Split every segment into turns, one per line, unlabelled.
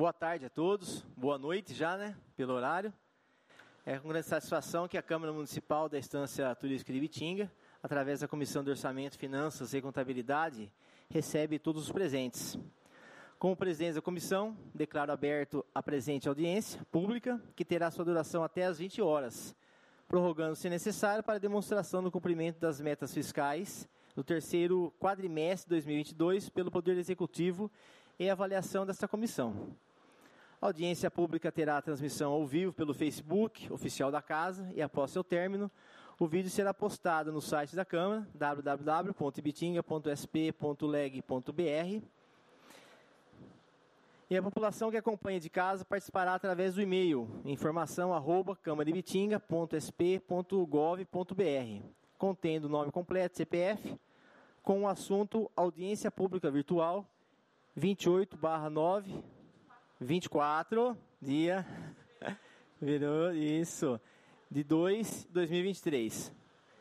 Boa tarde a todos, boa noite já, né, pelo horário. É com grande satisfação que a Câmara Municipal da Estância Turística de Ibitinga, através da Comissão de Orçamento, Finanças e Contabilidade, recebe todos os presentes. Como presidente da comissão, declaro aberto a presente audiência pública, que terá sua duração até às 20 horas, prorrogando, se necessário, para demonstração do cumprimento das metas fiscais do terceiro quadrimestre de 2022 pelo Poder Executivo e avaliação desta comissão. A audiência pública terá transmissão ao vivo pelo Facebook oficial da Casa e, após seu término, o vídeo será postado no site da Câmara, www.ibitinga.sp.leg.br. E a população que acompanha de casa participará através do e-mail informação@câmaradibitinga.sp.gov.br, contendo o nome completo, CPF, com o assunto Audiência Pública Virtual 28/9/24, dia, virou isso, de 2023.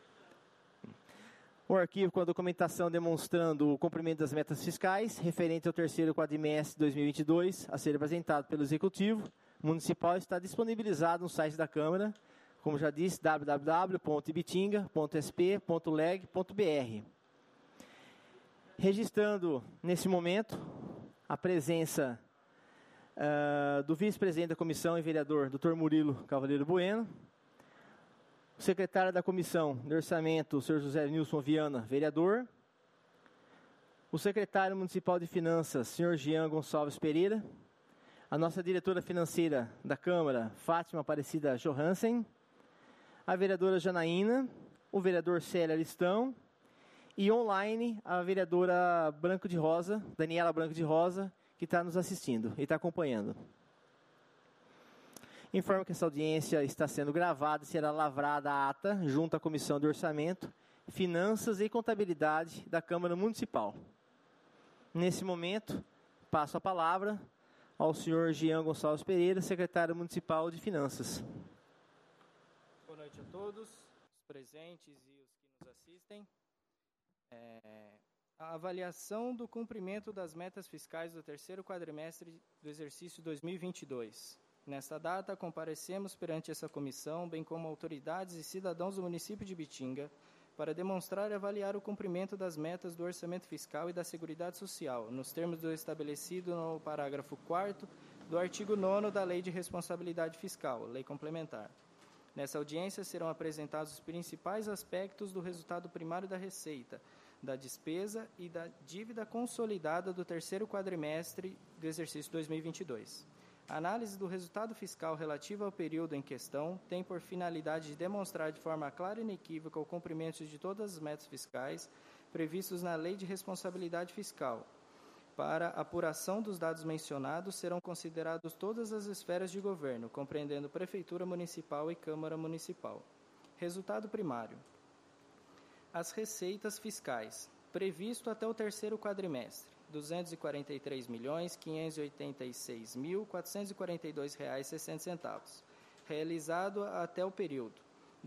O arquivo com a documentação demonstrando o cumprimento das metas fiscais referente ao terceiro quadrimestre de 2022 a ser apresentado pelo Executivo Municipal está disponibilizado no site da Câmara, como já disse, www.ibitinga.sp.leg.br. Registrando nesse momento a presença do vice-presidente da comissão e vereador Dr. Murilo Cavaleiro Bueno, o secretário da comissão de orçamento, o senhor José Nilson Viana, vereador, o secretário municipal de finanças, senhor Jean Gonçalves Pereira, a nossa diretora financeira da Câmara, Fátima Aparecida Johansen, a vereadora Janaína, o vereador Célio Aristão, e online a vereadora Daniela Branco de Rosa, que está nos assistindo e está acompanhando. Informo que essa audiência está sendo gravada e será lavrada a ata junto à Comissão de Orçamento, Finanças e Contabilidade da Câmara Municipal. Nesse momento, passo a palavra ao senhor Jean Gonçalves Pereira, secretário municipal de Finanças.
Boa noite a todos, os presentes e os que nos assistem. A avaliação do cumprimento das metas fiscais do terceiro quadrimestre do exercício 2022. Nesta data, comparecemos perante essa comissão, bem como autoridades e cidadãos do município de Ibitinga, para demonstrar e avaliar o cumprimento das metas do orçamento fiscal e da Seguridade Social, nos termos do estabelecido no parágrafo 4º do artigo 9º da Lei de Responsabilidade Fiscal, Lei Complementar. Nessa audiência serão apresentados os principais aspectos do resultado primário da receita, da despesa e da dívida consolidada do terceiro quadrimestre do exercício 2022. A análise do resultado fiscal relativo ao período em questão tem por finalidade de demonstrar de forma clara e inequívoca o cumprimento de todas as metas fiscais previstos na Lei de Responsabilidade Fiscal. Para a apuração dos dados mencionados, serão considerados todas as esferas de governo, compreendendo Prefeitura Municipal e Câmara Municipal. Resultado primário. As receitas fiscais. Previsto até o terceiro quadrimestre, R$ 243.586.442,60. Realizado até o período, R$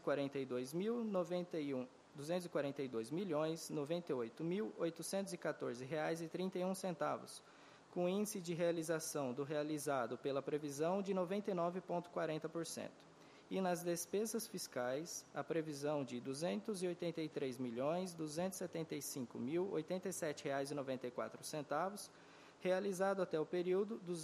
242.098.814,31, com índice de realização do realizado pela previsão de 99,40%. E nas despesas fiscais, a previsão de R$ 283.275.087,94, realizado até o período R$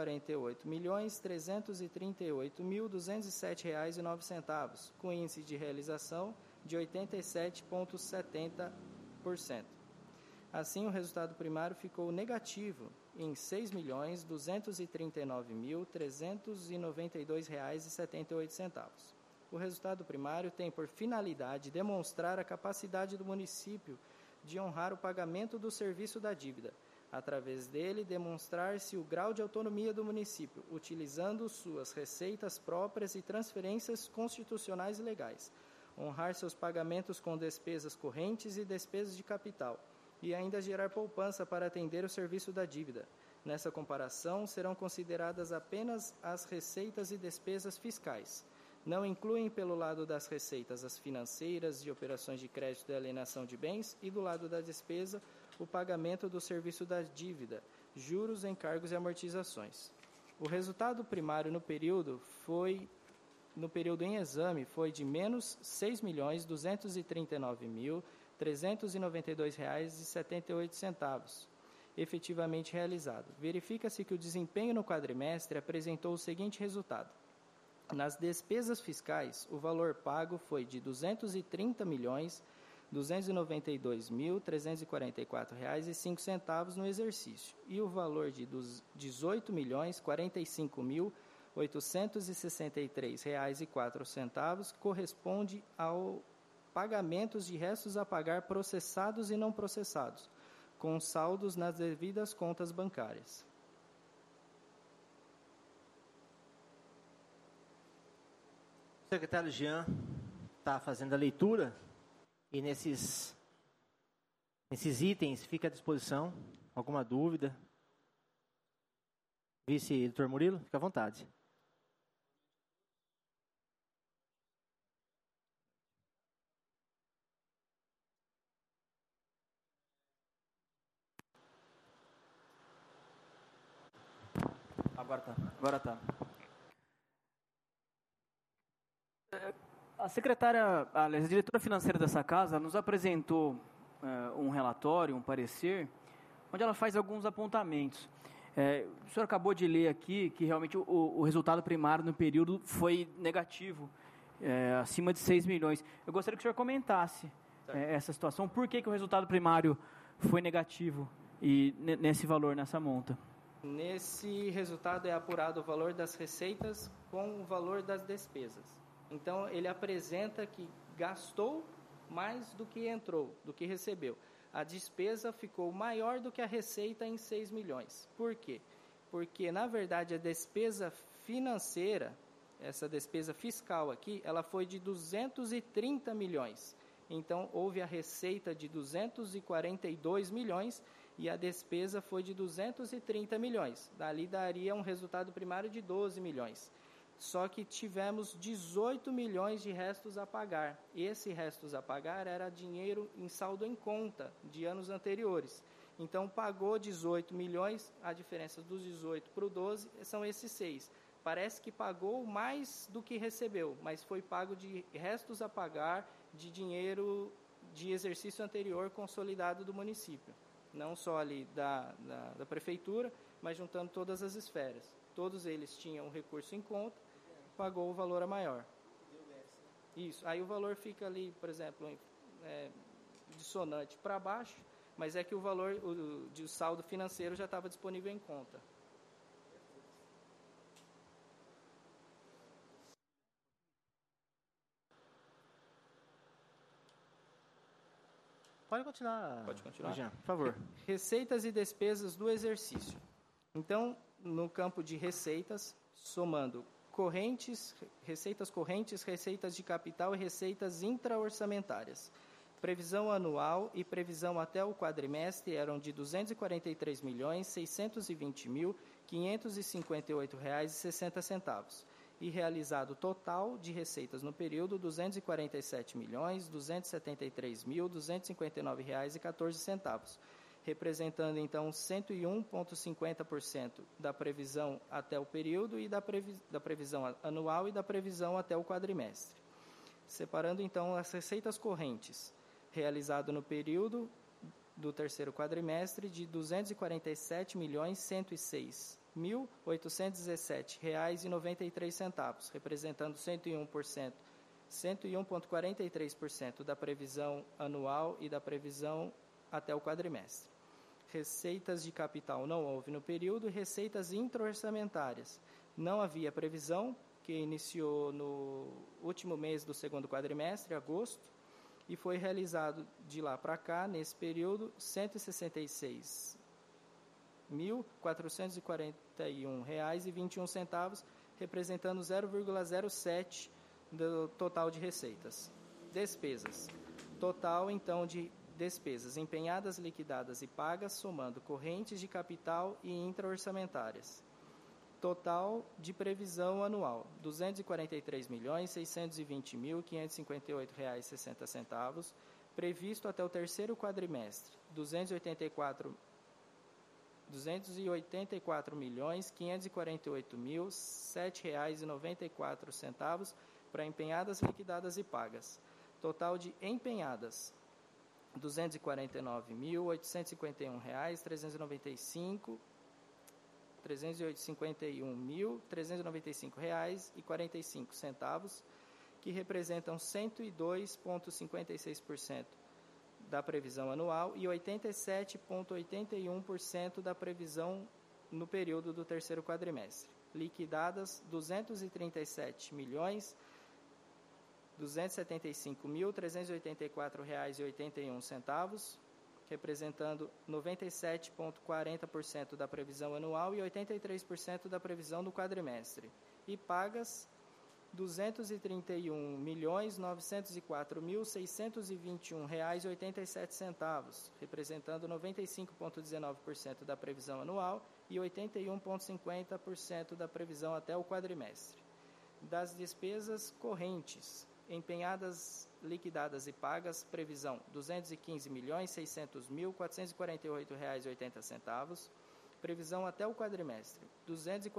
248.338.207,09, com índice de realização de 87,70%. Assim, o resultado primário ficou negativo em R$ 6.239.392,78. O resultado primário tem por finalidade demonstrar a capacidade do município de honrar o pagamento do serviço da dívida. Através dele, demonstrar-se o grau de autonomia do município, utilizando suas receitas próprias e transferências constitucionais e legais. Honrar seus pagamentos com despesas correntes e despesas de capital. E ainda gerar poupança para atender o serviço da dívida. Nessa comparação, serão consideradas apenas as receitas e despesas fiscais. Não incluem, pelo lado das receitas, as financeiras, de operações de crédito e alienação de bens, e do lado da despesa, o pagamento do serviço da dívida, juros, encargos e amortizações. O resultado primário no período em exame foi de menos R$ 6.239.392,78, efetivamente realizado. Verifica-se que o desempenho no quadrimestre apresentou o seguinte resultado. Nas despesas fiscais, o valor pago foi de R$ 230.292.344,05 no exercício, e o valor de R$ 18.045.863,04 corresponde ao pagamentos de restos a pagar processados e não processados, com saldos nas devidas contas bancárias.
O secretário Jean está fazendo a leitura e nesses itens fica à disposição. Alguma dúvida? Vice doutor Murilo, fica à vontade.
Agora tá. A diretora financeira dessa casa nos apresentou um relatório, um parecer, onde ela faz alguns apontamentos. O senhor acabou de ler aqui que realmente o resultado primário no período foi negativo, acima de 6 milhões. Eu gostaria que o senhor comentasse essa situação. Por que o resultado primário foi negativo e nesse valor, nessa monta?
Nesse resultado é apurado o valor das receitas com o valor das despesas. Então, ele apresenta que gastou mais do que entrou, do que recebeu. A despesa ficou maior do que a receita em 6 milhões. Por quê? Porque, na verdade, a despesa financeira, essa despesa fiscal aqui, ela foi de 230 milhões. Então, houve a receita de 242 milhões e a despesa foi de 230 milhões. Dali daria um resultado primário de 12 milhões. Só que tivemos 18 milhões de restos a pagar. Esse restos a pagar era dinheiro em saldo em conta de anos anteriores. Então, pagou 18 milhões, a diferença dos 18 para o 12 são esses 6. Parece que pagou mais do que recebeu, mas foi pago de restos a pagar de dinheiro de exercício anterior consolidado do município. Não só ali da prefeitura, mas juntando todas as esferas. Todos eles tinham um recurso em conta, pagou o valor a maior. Isso. Aí o valor fica ali, por exemplo, dissonante para baixo, mas é que o valor de saldo financeiro já estava disponível em conta.
Pode continuar.
Pode continuar.
Jean, por favor.
Receitas e despesas do exercício. Então, no campo de receitas, somando receitas correntes, receitas de capital e receitas intraorçamentárias. Previsão anual e previsão até o quadrimestre eram de R$ 243.620.558,60 e realizado total de receitas no período R$ 247.273.259,14, representando então 101,50% da previsão até o período e da previsão anual e da previsão até o quadrimestre. Separando então as receitas correntes, realizado no período do terceiro quadrimestre de R$ 247.106.817,93, representando 101,43% da previsão anual e da previsão até o quadrimestre. Receitas de capital não houve no período, receitas intra-orçamentárias. Não havia previsão, que iniciou no último mês do segundo quadrimestre, agosto, e foi realizado de lá para cá, nesse período, R$ 166.441,21, representando 0,07% do total de receitas. Despesas. Total, então, de despesas empenhadas, liquidadas e pagas, somando correntes de capital e intra-orçamentárias. Total de previsão anual, R$ 243.620.558,60. previsto até o terceiro quadrimestre, R$ 284.548.007,94 para empenhadas, liquidadas e pagas. Total de empenhadas, R$ 249.851,395, R$ 351.395,45, que representam 102,56% da previsão anual e 87,81% da previsão no período do terceiro quadrimestre. Liquidadas, R$ 235.275.384,81, representando 97,40% da previsão anual e 83% da previsão do quadrimestre. E pagas, R$ 231.904.621,87, representando 95,19% da previsão anual e 81,50% da previsão até o quadrimestre. Das despesas correntes, empenhadas, liquidadas e pagas, previsão R$ 215.600.448,80, previsão até o quadrimestre R$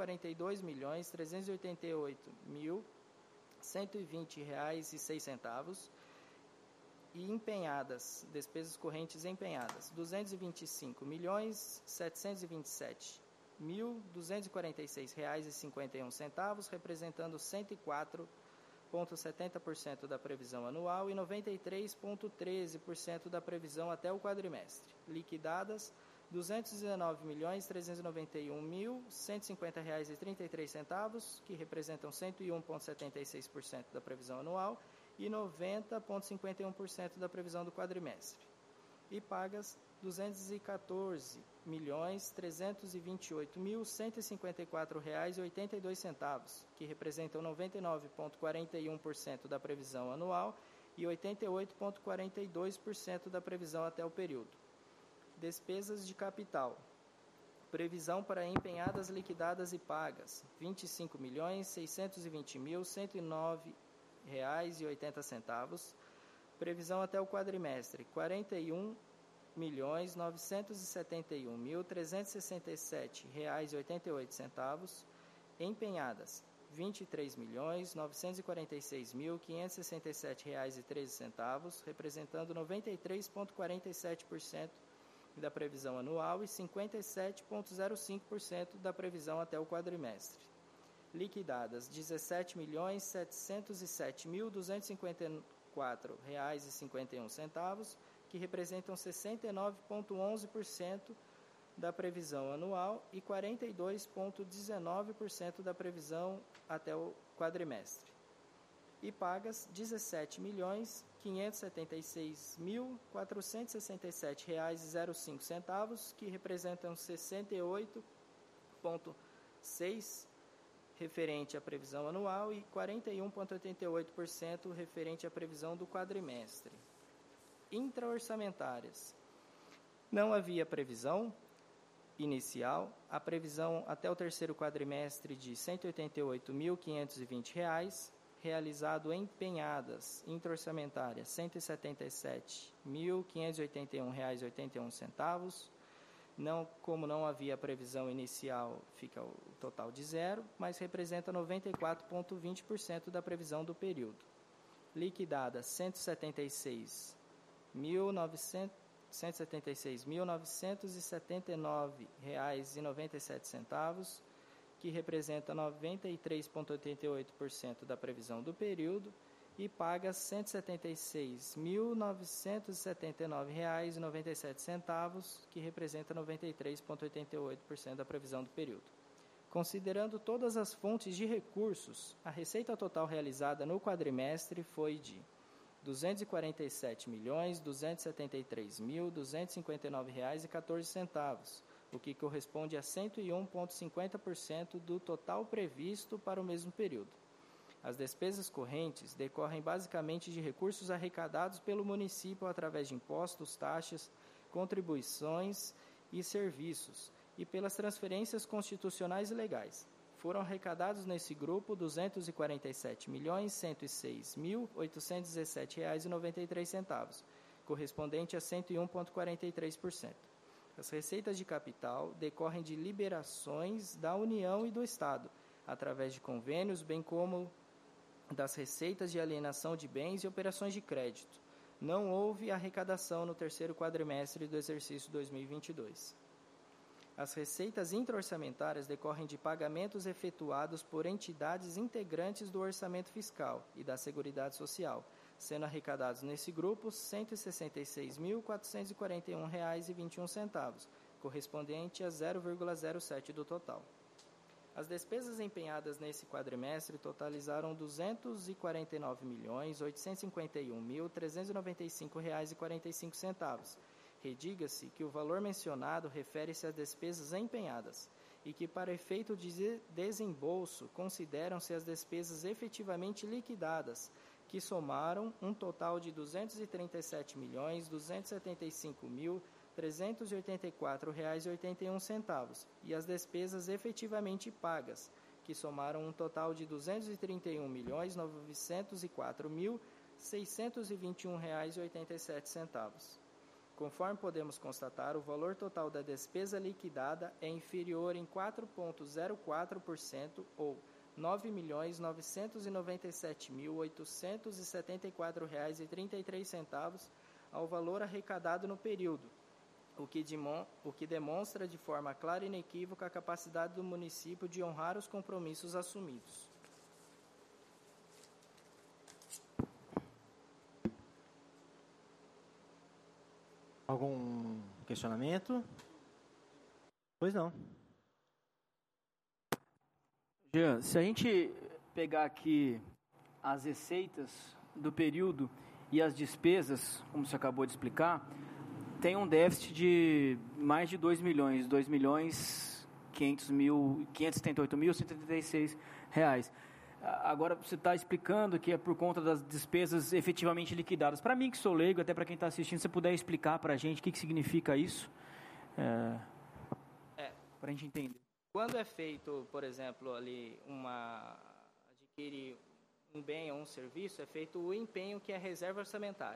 242.388.120,06 e empenhadas, despesas correntes empenhadas, R$ 225.727.246,51, representando 104,70% da previsão anual e 93,13% da previsão até o quadrimestre. Liquidadas, R$ 219.391.150,33, que representam 101,76% da previsão anual e 90,51% da previsão do quadrimestre. E pagas R$ 214.328.154,82, que representam 99,41% da previsão anual e 88,42% da previsão até o período. Despesas de capital. Previsão para empenhadas, liquidadas e pagas, R$ 25.620.109,80. Previsão até o quadrimestre, R$ 41.971.367,88. Empenhadas, R$ 23.946.567,13, representando 93,47% da previsão anual e 57,05% da previsão até o quadrimestre. Liquidadas, R$ 17.757.254,51, que representam 69,11% da previsão anual e 42,19% da previsão até o quadrimestre. E pagas R$ 17.566.467,05, que representam 68,6% referente à previsão anual e 41,88% referente à previsão do quadrimestre. Intraorçamentárias. Não havia previsão inicial, a previsão até o terceiro quadrimestre de R$ 188.520, realizado empenhadas intraorçamentárias R$ 177.581,81. Como não havia previsão inicial, fica o total de zero, mas representa 94,20% da previsão do período. Liquidada R$ 176.979,97, que representa 93,88% da previsão do período, e paga R$ 176.979,97, que representa 93,88% da previsão do período. Considerando todas as fontes de recursos, a receita total realizada no quadrimestre foi de R$ 247.273.259,14, o que corresponde a 101,50% do total previsto para o mesmo período. As despesas correntes decorrem basicamente de recursos arrecadados pelo município através de impostos, taxas, contribuições e serviços, e pelas transferências constitucionais e legais. Foram arrecadados nesse grupo R$ 247.106.817,93, correspondente a 101,43%. As receitas de capital decorrem de liberações da União e do Estado, através de convênios, bem como das receitas de alienação de bens e operações de crédito. Não houve arrecadação no terceiro quadrimestre do exercício 2022. As receitas intra-orçamentárias decorrem de pagamentos efetuados por entidades integrantes do orçamento fiscal e da Seguridade Social, sendo arrecadados nesse grupo R$ 166.441,21, correspondente a 0,07% do total. As despesas empenhadas nesse quadrimestre totalizaram R$ 249.851.395,45. Rediga-se que o valor mencionado refere-se às despesas empenhadas e que, para efeito de desembolso, consideram-se as despesas efetivamente liquidadas, que somaram um total de R$ 237.275.384,81, e as despesas efetivamente pagas, que somaram um total de R$ 231.904.621,87. Conforme podemos constatar, o valor total da despesa liquidada é inferior em 4,04% ou R$ 9.997.874,33 ao valor arrecadado no período, o que demonstra de forma clara e inequívoca a capacidade do município de honrar os compromissos assumidos.
Algum questionamento? Pois não.
Jean, se a gente pegar aqui as receitas do período e as despesas, como você acabou de explicar, tem um déficit de mais de 2 milhões, R$ 2.578.136 reais. Agora, você está explicando que é por conta das despesas efetivamente liquidadas. Para mim, que sou leigo, até para quem está assistindo, se você puder explicar para a gente o que significa isso, para a gente entender.
Quando é feito, por exemplo, ali adquire um bem ou um serviço, é feito o empenho, que é a reserva orçamentária.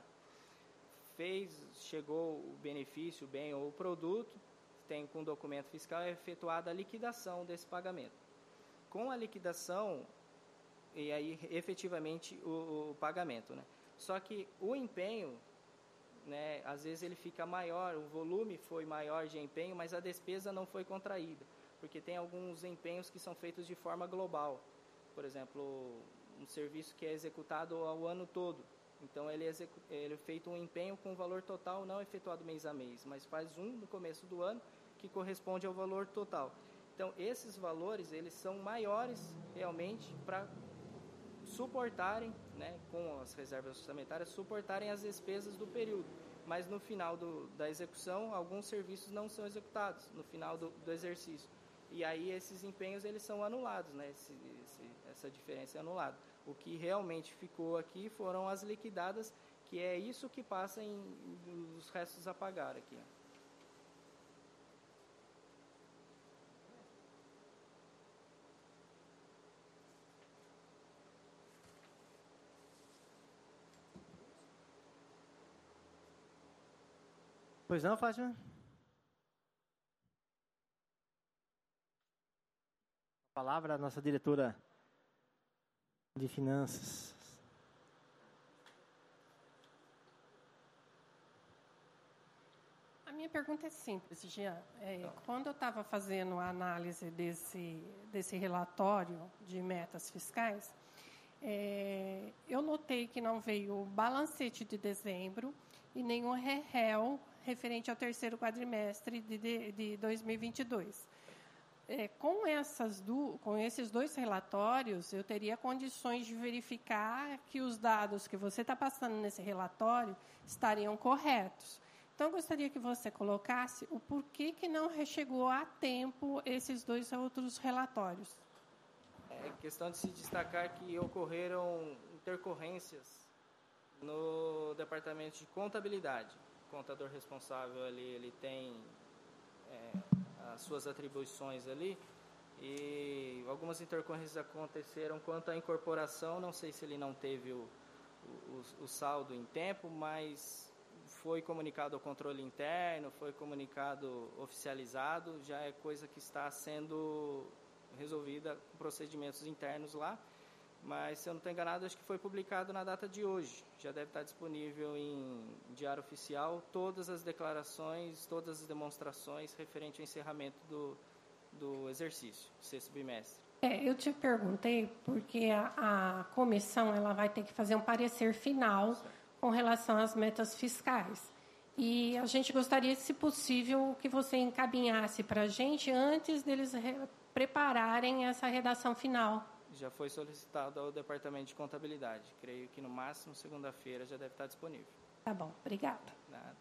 Chegou o benefício, o bem ou o produto, tem com o documento fiscal, é efetuada a liquidação desse pagamento. Com a liquidação, e aí efetivamente o pagamento, né? Só que o empenho, né, às vezes ele fica maior, o volume foi maior de empenho, mas a despesa não foi contraída, porque tem alguns empenhos que são feitos de forma global. Por exemplo, um serviço que é executado ao ano todo. Então, ele é feito um empenho com o valor total não efetuado mês a mês, mas faz no começo do ano, que corresponde ao valor total. Então, esses valores, eles são maiores realmente para suportarem, né, com as reservas orçamentárias, suportarem as despesas do período. Mas no final da execução, alguns serviços não são executados no final do exercício. E aí esses empenhos eles são anulados, né? Essa diferença é anulada. O que realmente ficou aqui foram as liquidadas, que é isso que passa os restos a pagar aqui.
Pois não, Fátima? A palavra à nossa diretora de finanças.
A minha pergunta é simples, Jean. Quando eu estava fazendo a análise desse relatório de metas fiscais, eu notei que não veio o balancete de dezembro e nenhum REL referente ao terceiro quadrimestre de 2022. Com esses dois relatórios, eu teria condições de verificar que os dados que você está passando nesse relatório estariam corretos. Então, eu gostaria que você colocasse o porquê que não chegou a tempo esses dois outros relatórios.
É questão de se destacar que ocorreram intercorrências no departamento de contabilidade. O contador responsável ali, ele tem as suas atribuições ali, e algumas intercorrências aconteceram quanto à incorporação. Não sei se ele não teve o saldo em tempo, mas foi comunicado ao controle interno, foi comunicado oficializado, já é coisa que está sendo resolvida com procedimentos internos lá, mas, se eu não estou enganado, acho que foi publicado na data de hoje. Já deve estar disponível em Diário Oficial todas as declarações, todas as demonstrações referente ao encerramento do exercício, sexto bimestre.
Eu te perguntei porque a comissão ela vai ter que fazer um parecer final com relação às metas fiscais. E a gente gostaria, se possível, que você encaminhasse para a gente antes deles prepararem essa redação final.
Já foi solicitado ao Departamento de Contabilidade. Creio que no máximo segunda-feira já deve estar disponível.
Tá bom, obrigada.
Nada.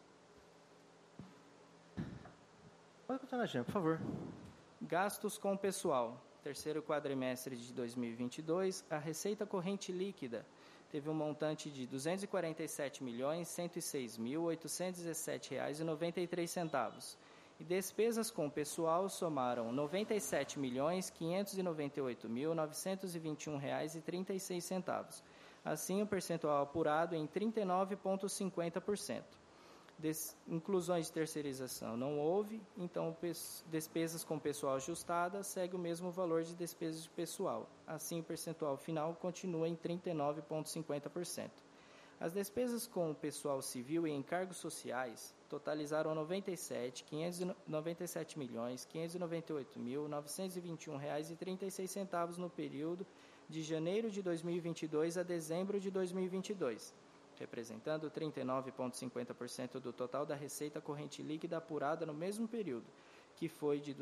Pode continuar, Jean, por favor.
Gastos com pessoal. Terceiro quadrimestre de 2022, a receita corrente líquida teve um montante de R$ 247.106.817,93. E despesas com pessoal somaram R$ 97.598.921,36. Assim, o percentual apurado em 39,50%. Inclusões de terceirização não houve, então despesas com pessoal ajustadas segue o mesmo valor de despesas de pessoal. Assim, o percentual final continua em 39,50%. As despesas com o pessoal civil e encargos sociais totalizaram R$ 97.598.921,36 no período de janeiro de 2022 a dezembro de 2022, representando 39,50% do total da receita corrente líquida apurada no mesmo período, que foi de R$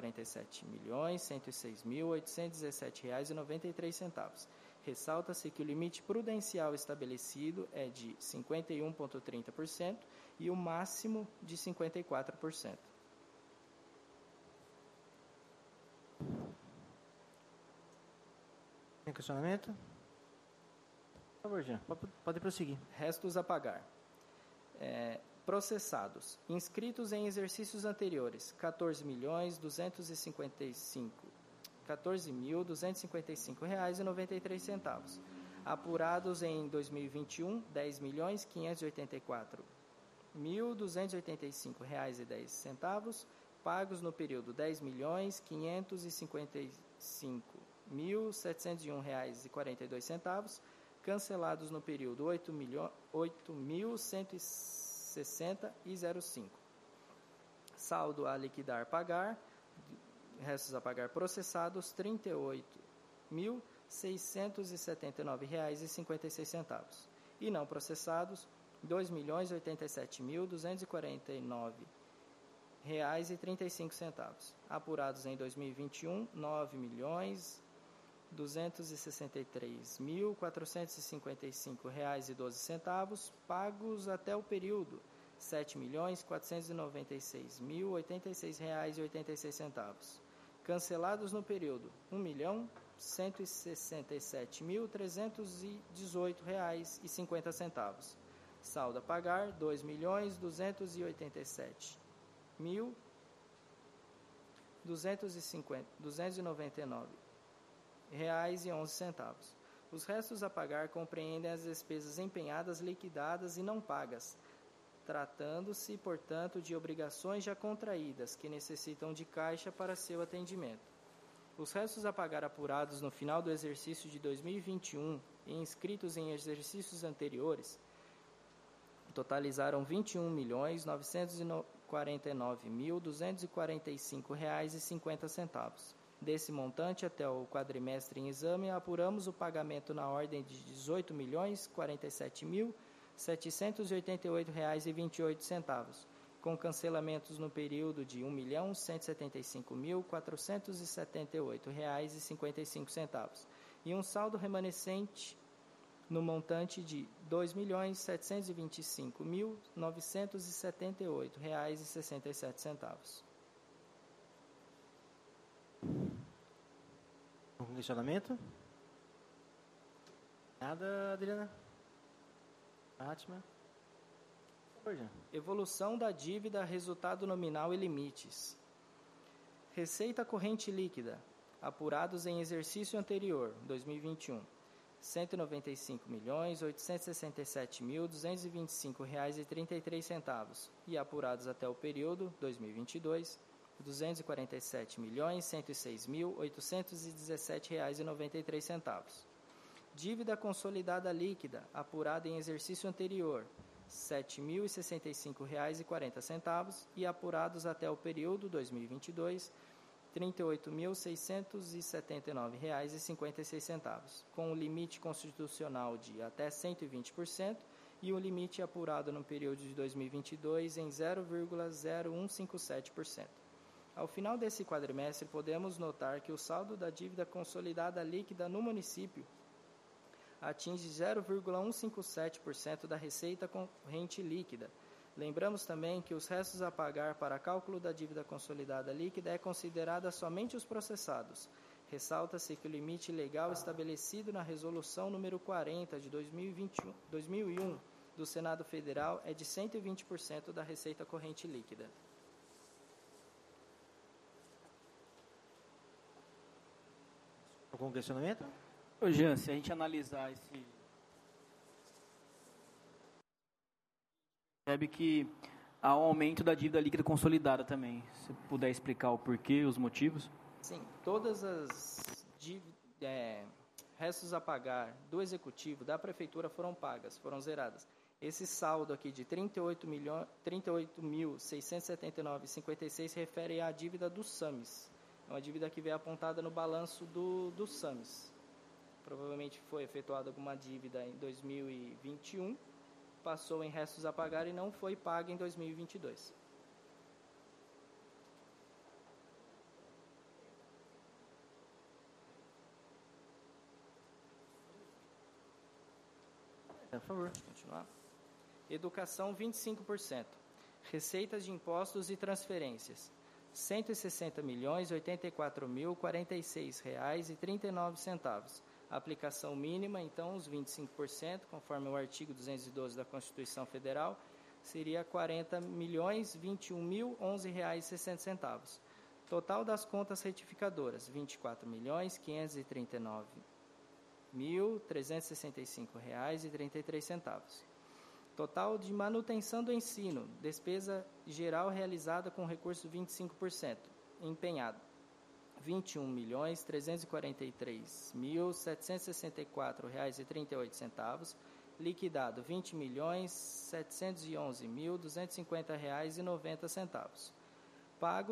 247.106.817,93. Ressalta-se que o limite prudencial estabelecido é de 51,30% e o máximo de 54%.
Tem questionamento? Por favor, Jean, pode prosseguir.
Restos a pagar. Processados. Inscritos em exercícios anteriores, R$ 14.255,93. Apurados em 2021, R$ 10.584.285,10. Pagos no período R$ 10.555.701,42. Cancelados no período R$ 8.160,05. Saldo a liquidar pagar, restos a pagar processados, R$ 38.679,56. E não processados, R$ 2.087.249,35. Apurados em 2021, R$ 9.263.455,12. Pagos até o período, R$ 7.496.086,86. Cancelados no período, R$ 1.167.318,50. Saldo a pagar, R$ 2.287.299,11. Os restos a pagar compreendem as despesas empenhadas, liquidadas e não pagas, tratando-se, portanto, de obrigações já contraídas que necessitam de caixa para seu atendimento. Os restos a pagar apurados no final do exercício de 2021 e inscritos em exercícios anteriores totalizaram R$ 21.949.245,50. Desse montante, até o quadrimestre em exame, apuramos o pagamento na ordem de R$ 18.047.788,28, com cancelamentos no período de R$ 1.175.478,55 e um saldo remanescente no montante de R$ 2.725.978,67.
Algum questionamento? Nada, Adriana? Fátima? Por favor, Jean.
Evolução da dívida, resultado nominal e limites. Receita corrente líquida, apurados em exercício anterior, 2021. R$195.867.225,33 e apurados até o período 2022, R$247.106.817,93. Dívida consolidada líquida apurada em exercício anterior, R$7.065,40 e apurados até o período 2022, R$38.679,56, com o limite constitucional de até 120% e o limite apurado no período de 2022 em 0,0157%. Ao final desse quadrimestre, podemos notar que o saldo da dívida consolidada líquida no município atinge 0,157% da receita corrente líquida. Lembramos também que os restos a pagar para cálculo da dívida consolidada líquida é considerada somente os processados. Ressalta-se que o limite legal estabelecido na Resolução número 40 de 2001 do Senado Federal é de 120% da receita corrente líquida.
Algum questionamento?
Ô Jean, se a gente analisar esse... percebe que há um aumento da dívida líquida consolidada também. Se puder explicar o porquê, os motivos?
Sim, todas as restos a pagar do Executivo, da Prefeitura foram pagas, foram zeradas. Esse saldo aqui de 38.679,56 refere à dívida do SAMES. É uma dívida que veio apontada no balanço do SAMES. Provavelmente foi efetuada alguma dívida em 2021, passou em restos a pagar e não foi paga em 2022.
Por favor.
Continuar. Educação, 25%. Receitas de impostos e transferências, R$160.084.046,39. Aplicação mínima, então, os 25%, conforme o artigo 212 da Constituição Federal, seria R$40.021.011,60. Total das contas retificadoras, R$24.539.365,33. Total de manutenção do ensino, despesa geral realizada com recurso 25%, empenhado, R$21.343.764,38, liquidado, R$20.711.250,90, pago,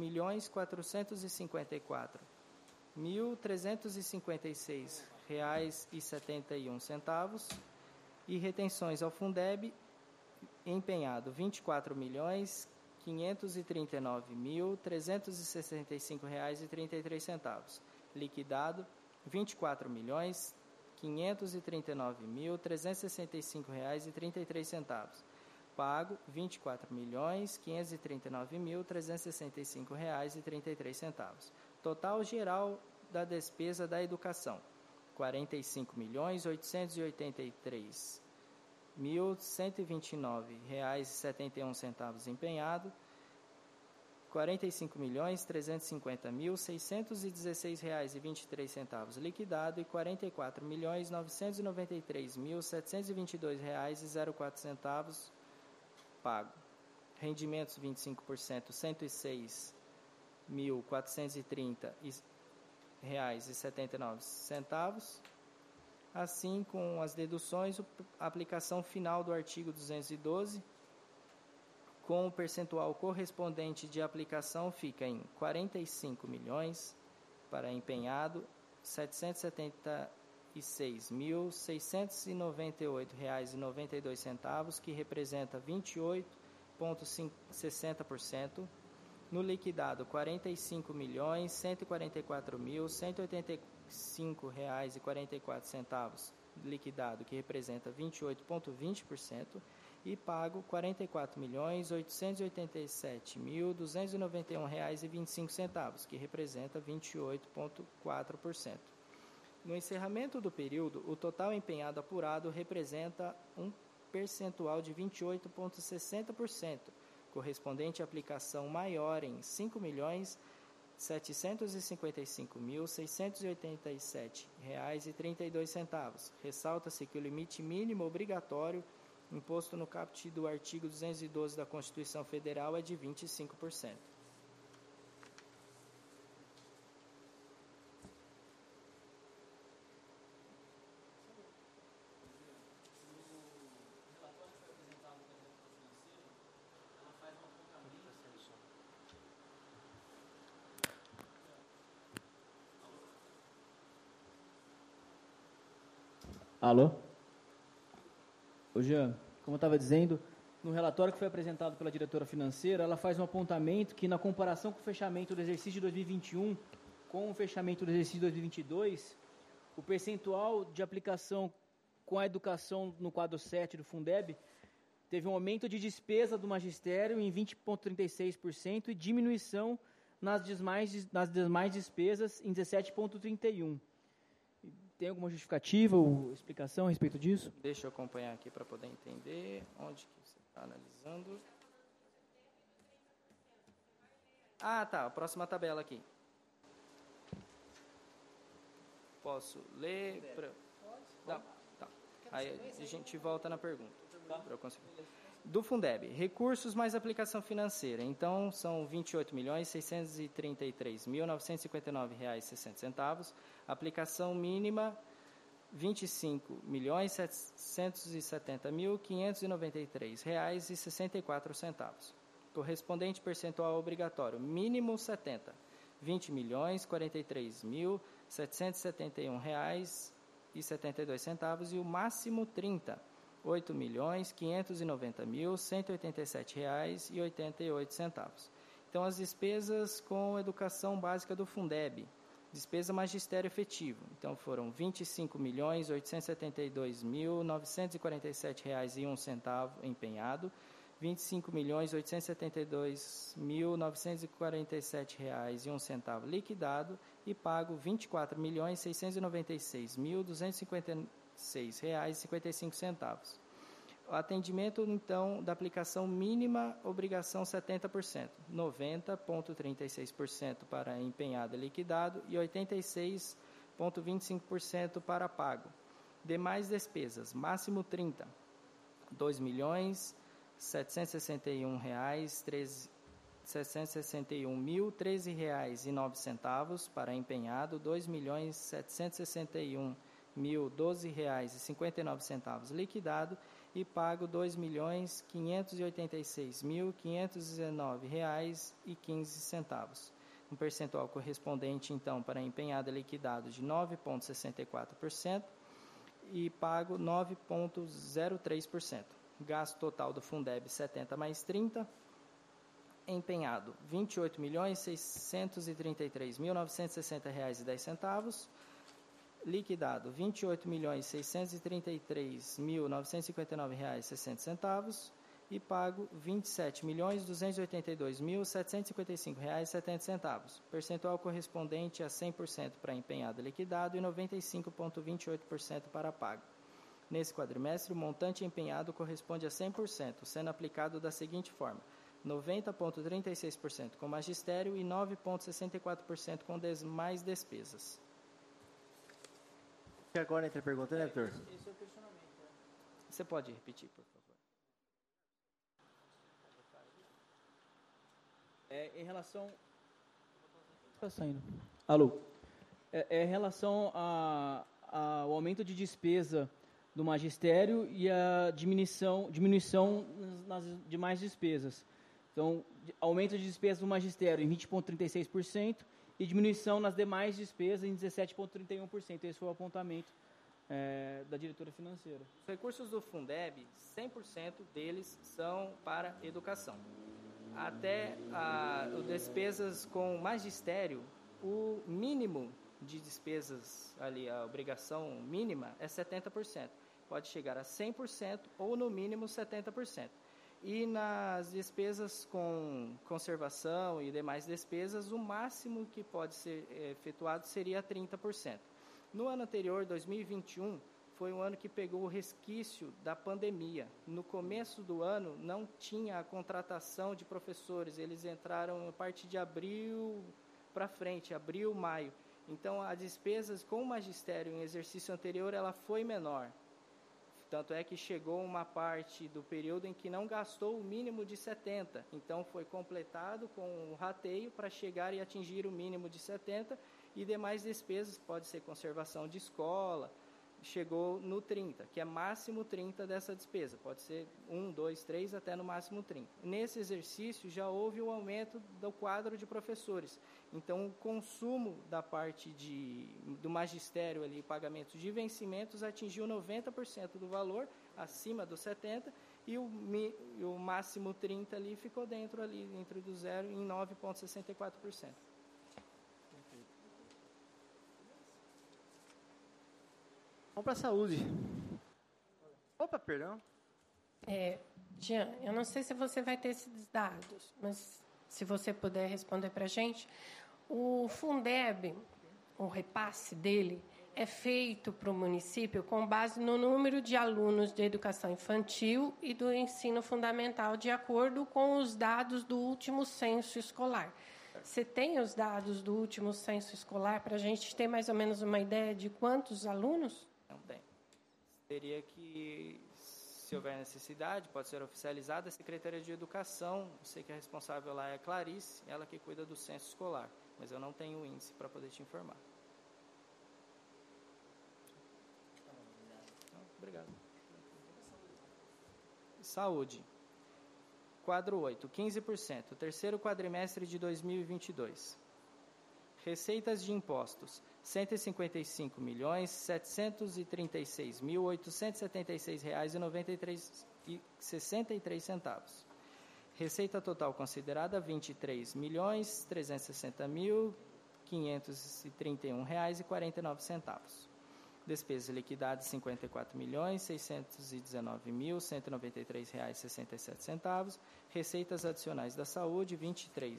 R$20.454.356,71, e retenções ao Fundeb, empenhado, R$24.539.365,33, liquidado, R$24.539.365,33, pago, R$24.539.365,33. Total geral da despesa da educação, R$45.883.129,71 empenhado, R$45.350.616,23 liquidado e R$44.993.722,04 pago. Rendimentos 25%, R$106.430,79. Assim, com as deduções, a aplicação final do artigo 212, com o percentual correspondente de aplicação, fica em 45 milhões para empenhado, R$776.698,92, que representa 28,60%. No liquidado, R$45.184.185,44, liquidado, que representa 28,20%, e pago R$44.887.291,25, que representa 28,4%. No encerramento do período, o total empenhado apurado representa um percentual de 28,60%, correspondente à aplicação maior em R$ 755.687,32. Ressalta-se que o limite mínimo obrigatório imposto no caput do artigo 212 da Constituição Federal é de 25%.
Alô? Ô Jean, como eu estava dizendo, no relatório que foi apresentado pela diretora financeira, ela faz um apontamento que, na comparação com o fechamento do exercício de 2021 com o fechamento do exercício de 2022, o percentual de aplicação com a educação no quadro 7 do Fundeb teve um aumento de despesa do magistério em 20,36% e diminuição nas demais despesas em 17,31%. Tem alguma justificativa ou explicação a respeito disso?
Deixa eu acompanhar aqui para poder entender onde que você está analisando. Ah, tá. A próxima tabela aqui. Posso ler? Tá. Aí a gente volta na pergunta. Para eu conseguir. Do Fundeb, recursos mais aplicação financeira. Então, são R$ 28.633.959,60. Aplicação mínima, R$ 25.770.593,64. Correspondente percentual obrigatório, mínimo 70, R$ 20.043.771,72 e o máximo 30, R$ 8.590.187,88. Então, as despesas com educação básica do Fundeb, despesa magistério efetivo, então foram R$ 25.872.947,01 empenhado, R$ 25.872.947,01 liquidado e pago R$ 24.696.256,55. O atendimento, então, da aplicação mínima, obrigação 70%, 90,36% para empenhado e liquidado e 86,25% para pago. Demais despesas, máximo 30, R$ 2.761.013,09 para empenhado, R$ 2.761.012,59 liquidado e pago R$ 2.586.519,15. Um percentual correspondente, então, para empenhado e liquidado de 9,64% e pago 9,03%. Gasto total do Fundeb 70 mais 30, empenhado R$ 28.633.960,10, liquidado R$ 28.633.959,60 e pago R$ 27.282.755,70. Percentual correspondente a 100% para empenhado e liquidado e 95,28% para pago. Nesse quadrimestre, o montante empenhado corresponde a 100%, sendo aplicado da seguinte forma: 90,36% com magistério e 9,64% com demais despesas.
E agora entra a pergunta, né, doutor?
Esse é o questionamento. Você pode repetir, por favor?
Em relação... Está saindo. Alô? Em relação ao aumento de despesa do magistério e a diminuição nas demais despesas. Então, aumento de despesas do magistério em 20,36% e diminuição nas demais despesas em 17,31%. Esse foi o apontamento da diretora financeira.
Os recursos do Fundeb, 100% deles são para educação. Até as despesas com magistério, o mínimo de despesas ali, a obrigação mínima é 70%. Pode chegar a 100% ou no mínimo 70%. E nas despesas com conservação e demais despesas, o máximo que pode ser efetuado seria 30%. No ano anterior, 2021, foi um ano que pegou o resquício da pandemia. No começo do ano, não tinha a contratação de professores. Eles entraram a partir de abril, para frente, abril, maio. Então, as despesas com o magistério em exercício anterior, ela foi menor. Tanto é que chegou uma parte do período em que não gastou o mínimo de 70. Então, foi completado com o rateio para chegar e atingir o mínimo de 70. E demais despesas, pode ser conservação de escola, chegou no 30, que é máximo 30 dessa despesa. Pode ser 1, 2, 3, até no máximo 30. Nesse exercício, já houve um aumento do quadro de professores. Então, o consumo da parte do magistério, ali, pagamento de vencimentos, atingiu 90% do valor, acima dos 70%, e o máximo 30% ali ficou dentro do zero, em 9,64%.
Vamos para a saúde. Opa, perdão.
Jean, eu não sei se você vai ter esses dados, mas se você puder responder para a gente. O Fundeb, o repasse dele, é feito para o município com base no número de alunos de educação infantil e do ensino fundamental, de acordo com os dados do último censo escolar. Você tem os dados do último censo escolar para a gente ter mais ou menos uma ideia de quantos alunos?
Não tem. Teria que, se houver necessidade, pode ser oficializada a Secretaria de Educação. Eu sei que a responsável lá é a Clarice, ela que cuida do censo escolar, mas eu não tenho o índice para poder te informar. Obrigado. Saúde. Quadro 8, 15%, terceiro quadrimestre de 2022. Receitas de impostos, R$ 155.736.876,63. Receita total considerada, R$ 23.360.531,49. Despesas liquidadas, R$ 54.619.193,67. Receitas adicionais da saúde, R$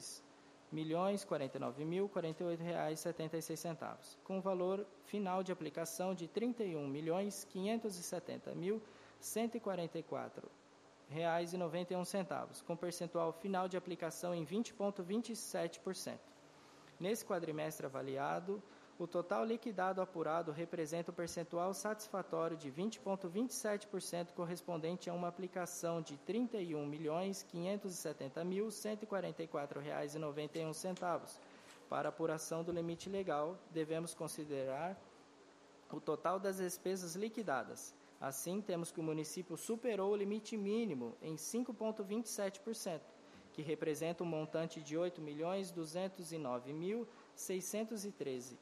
23.049.048,76, com valor final de aplicação de R$ 31.570.144,91, com percentual final de aplicação em 20,27%. Nesse quadrimestre avaliado, o total liquidado apurado representa o percentual satisfatório de 20,27%, correspondente a uma aplicação de R$ 31.570.144,91. Para apuração do limite legal, devemos considerar o total das despesas liquidadas. Assim, temos que o município superou o limite mínimo em 5,27%, que representa um montante de R$ 8.209.613,41.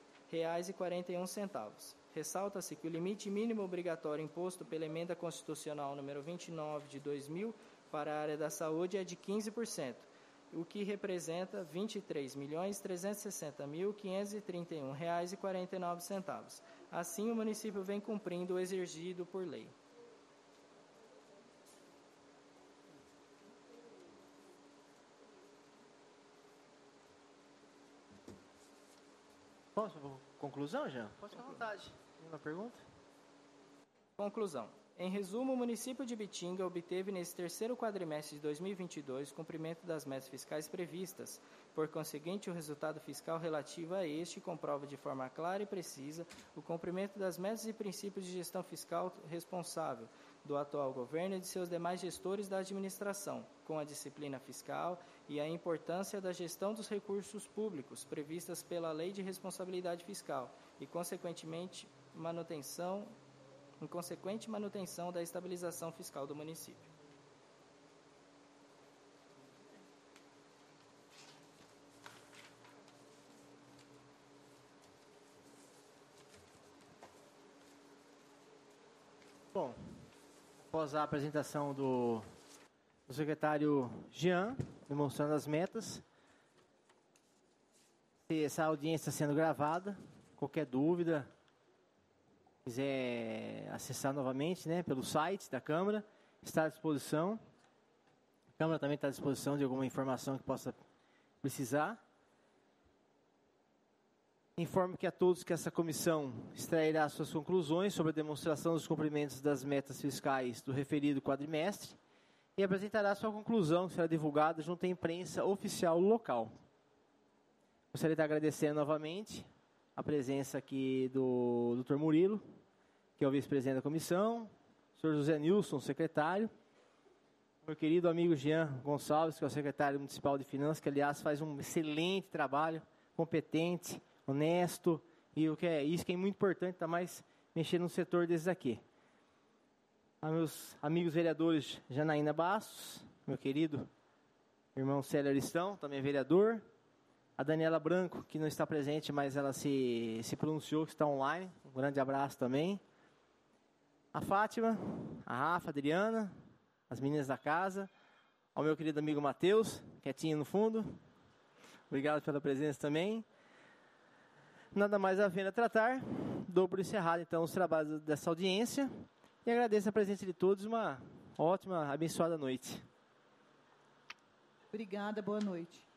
Ressalta-se que o limite mínimo obrigatório imposto pela Emenda Constitucional número 29 de 2000 para a área da saúde é de 15%, o que representa R$ 23.360.531,49. Assim, o município vem cumprindo o exigido por lei.
Posso? Conclusão, Jean? Pode ficar à vontade. Uma pergunta?
Conclusão. Em resumo, o município de Ibitinga obteve nesse terceiro quadrimestre de 2022 cumprimento das metas fiscais previstas. Por conseguinte, o resultado fiscal relativo a este comprova de forma clara e precisa o cumprimento das metas e princípios de gestão fiscal responsável do atual governo e de seus demais gestores da administração, com a disciplina fiscal e a importância da gestão dos recursos públicos previstas pela Lei de Responsabilidade Fiscal e, consequente manutenção da estabilização fiscal do município.
Bom, após a apresentação do secretário Jean, demonstrando as metas, essa audiência está sendo gravada. Qualquer dúvida, quiser acessar novamente, pelo site da Câmara, está à disposição. A Câmara também está à disposição de alguma informação que possa precisar. Informo que a todos que essa comissão extrairá suas conclusões sobre a demonstração dos cumprimentos das metas fiscais do referido quadrimestre e apresentará sua conclusão, que será divulgada junto à imprensa oficial local. Gostaria de agradecer novamente a presença aqui do Dr. Murilo, que é o vice-presidente da comissão, o senhor José Nilson, secretário, meu querido amigo Jean Gonçalves, que é o secretário municipal de finanças, que, aliás, faz um excelente trabalho, competente, honesto, e isso que é muito importante, está mais mexendo no setor desses aqui. A meus amigos vereadores Janaína Bastos, meu querido irmão Célio Aristão, também vereador, a Daniela Branco, que não está presente, mas ela se pronunciou, que está online, um grande abraço também. A Fátima, a Rafa, a Adriana, as meninas da casa, ao meu querido amigo Matheus, quietinho no fundo, obrigado pela presença também. Nada mais a pena tratar, dou por encerrado então os trabalhos dessa audiência e agradeço a presença de todos, uma ótima, abençoada noite.
Obrigada, boa noite.